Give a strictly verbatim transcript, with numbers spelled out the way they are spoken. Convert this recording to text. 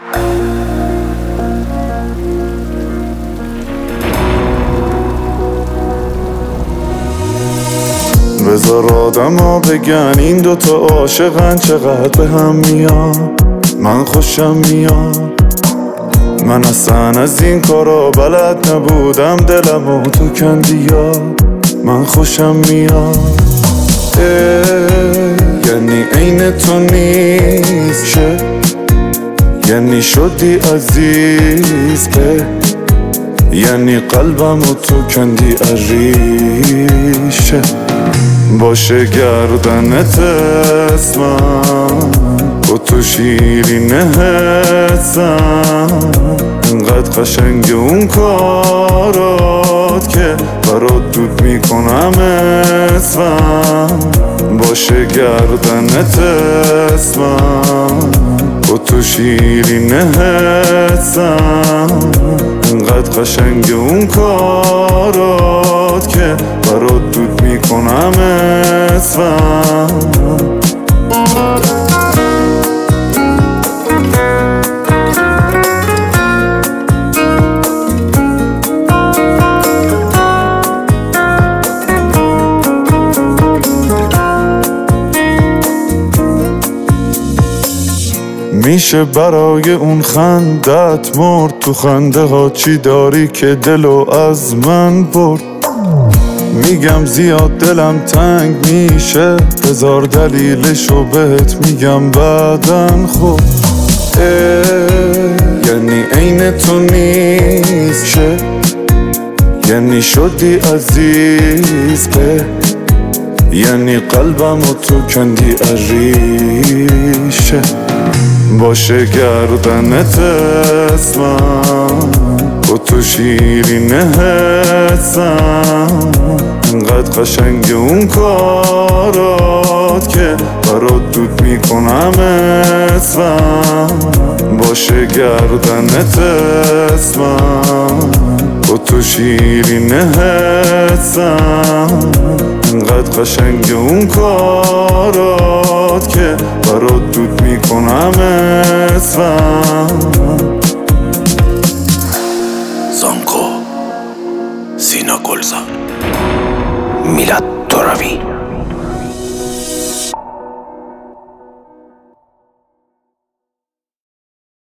بذار آدم ها بگن این دوتا عاشقن چقدر به هم میان. من خوشم میاد، من اصلا از این کارا بلد نبودم، دلمو تو کندیا. من خوشم میاد، یعنی عین تو نیست شه، یعنی شدی عزیز به، یعنی قلبمو تو کندی عریشه. باشه گردنت اسمم، با تو شیرینه حسم، انقدر قشنگ اون کارات که برات دود میکنم اسمم. باشه گردنت اسمم، با تو شیرینه حسم، انقدر قشنگ اون کارات که برات دود میکنم اسمم. میشه برای اون خندت مرد، تو خنده ها چی داری که دلو از من برد. میگم زیاد دلم تنگ میشه، بذار دلیلشو بهت میگم بعدن. خب یعنی عین تو نیست شه، یعنی شدی عزیز به، یعنی قلبمو تو کندی عریشه. باشه گردنت اسمم، با تو شیرینه حسم، انقدر قشنگ اون کارات که برات دود میکنم اسمم. باشه گردنت اسمم، با تو شیرینه حسم، انقدر قشنگ اون کارات که برات دود میکنم اسمم. زانکو، سینا گلزار، میلاد ترابی.